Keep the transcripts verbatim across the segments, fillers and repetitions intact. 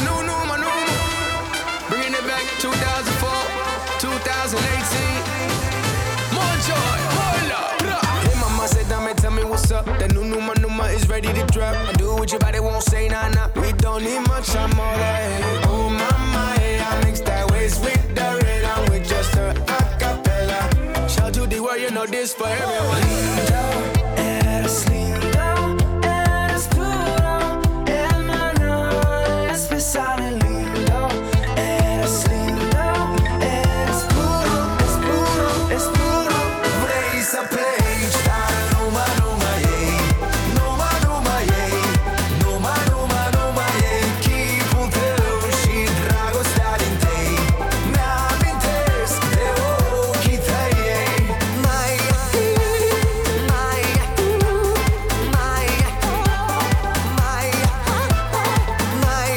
new, new, my new. Bringing it back two thousand four, two thousand eighteen. More joy, more love. Hey mama said, dame, tell me what's up. The new, new, my new, my is ready to drop. I do what your body won't say, nah, nah. We don't need much, I'm all that. Oh mama, hey, I mix that waist with the red. I'm with just a acapella. Shout to the world, you know this for everyone. Eres lindo, eres puro, hermano, es pesado lindo. Eres lindo, eres puro, es puro, es puro. Vrei să pleci, dar numai, numai ei. Numai, numai ei. Numai, numai, numai ei. Chipul tău și dragostea din tei mi-amintesc de ochii tăi ei. Mai, mai, mai, mai, mai,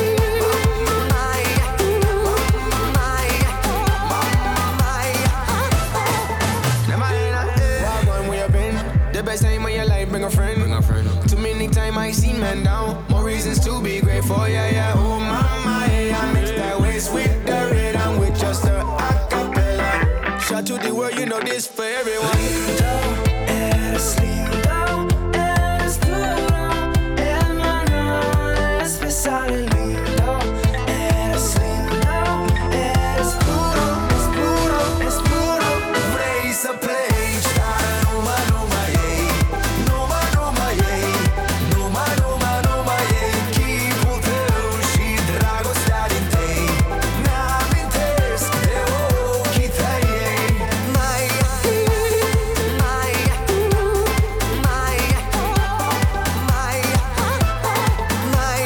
Walk on where you been. The best time of your life, bring a friend. Bring a friend. Too many times I seen men down. More reasons to be grateful, yeah, yeah. Oh mama, hey, I mix that waist with the red. I'm with just a acapella. Shout to the world, you know this for everyone. eres lindo, eres puro, hermano, es pesado lindo. Eres lindo, eres puro, es puro, es puro. Vrei să pleci, dar numai, numai ei. Numai, numai ei. Numai, numai, numai ei. Chipul tău și dragostea din tei mi-amintesc de ochii tăi ei. Mai, mai, mai, mai, mai, mai,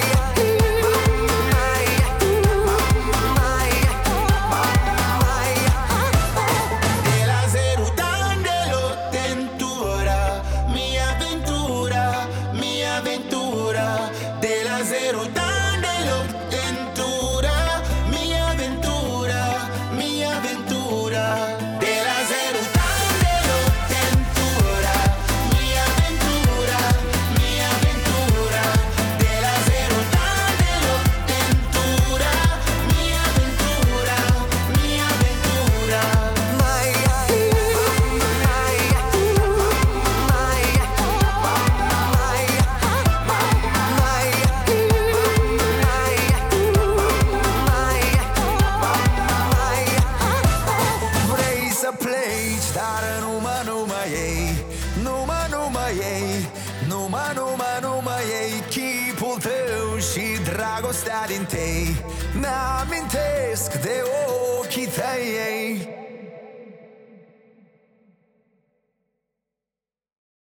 De la zero dandelo tentura, mia avventura, mia avventura. De la zero dandelo tentura, mia avventura, mia avventura. De la zero dandelo tentura, mia avventura, mia avventura. De la zero dandelo tentura, mia avventura, mia avventura. mai, Vrei să pleci, dar numai, numai ei. Numai, numai ei. Numai, numai, numai ei. Chipul tău și dragostea din tei mi-amintesc de ochii tăi ei.